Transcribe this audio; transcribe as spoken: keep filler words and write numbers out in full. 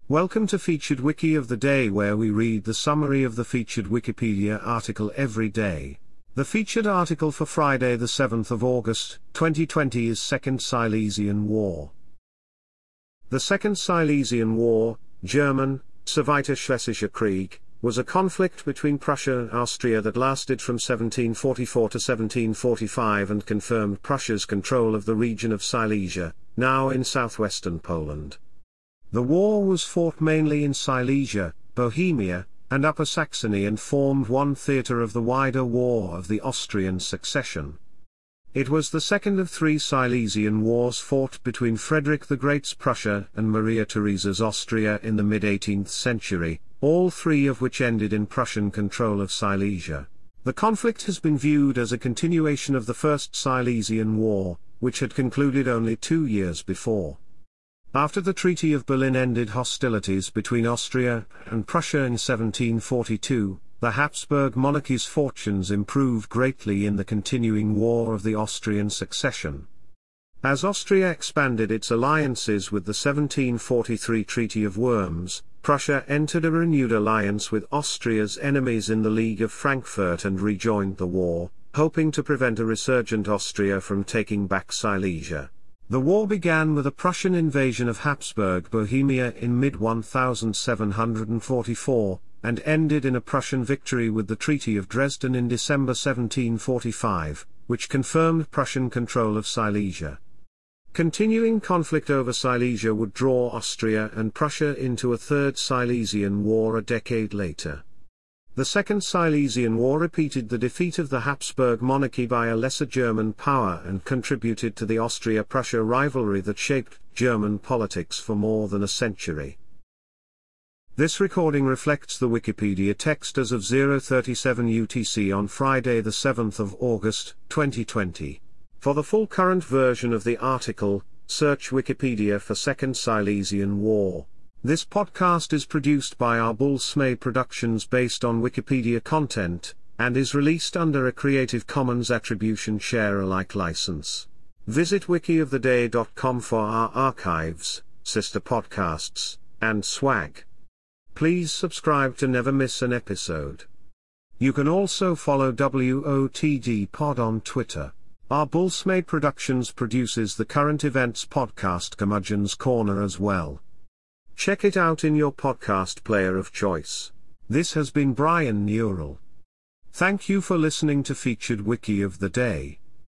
Welcome to Featured Wiki of the Day, where we read the summary of the featured Wikipedia article every day. The featured article for Friday the seventh of August, twenty twenty is Second Silesian War. The Second Silesian War, German, Zweiter Schlesischer Krieg, was a conflict between Prussia and Austria that lasted from seventeen forty-four to seventeen forty-five and confirmed Prussia's control of the region of Silesia, now in southwestern Poland. The war was fought mainly in Silesia, Bohemia, and Upper Saxony and formed one theatre of the wider War of the Austrian Succession. It was the second of three Silesian wars fought between Frederick the Great's Prussia and Maria Theresa's Austria in the mid-eighteenth century, all three of which ended in Prussian control of Silesia. The conflict has been viewed as a continuation of the First Silesian War, which had concluded only two years before. After the Treaty of Berlin ended hostilities between Austria and Prussia in seventeen forty-two, the Habsburg monarchy's fortunes improved greatly in the continuing War of the Austrian Succession. As Austria expanded its alliances with the seventeen forty-three Treaty of Worms, Prussia entered a renewed alliance with Austria's enemies in the League of Frankfurt and rejoined the war, hoping to prevent a resurgent Austria from taking back Silesia. The war began with a Prussian invasion of Habsburg Bohemia in mid seventeen forty-four, and ended in a Prussian victory with the Treaty of Dresden in December seventeen forty-five, which confirmed Prussian control of Silesia. Continuing conflict over Silesia would draw Austria and Prussia into a Third Silesian War a decade later. The Second Silesian War repeated the defeat of the Habsburg monarchy by a lesser German power and contributed to the Austria-Prussia rivalry that shaped German politics for more than a century. This recording reflects the Wikipedia text as of zero thirty-seven U T C on Friday the seventh of August, twenty twenty. For the full current version of the article, search Wikipedia for Second Silesian War. This podcast is produced by Arbulsmay Productions based on Wikipedia content, and is released under a Creative Commons Attribution Share Alike license. Visit wiki of the day dot com for our archives, sister podcasts, and swag. Please subscribe to never miss an episode. You can also follow W O T D Pod on Twitter. Arbulsmay Productions produces the current events podcast Curmudgeon's Corner as well. Check it out in your podcast player of choice. This has been Brian Neural. Thank you for listening to Featured Wiki of the Day.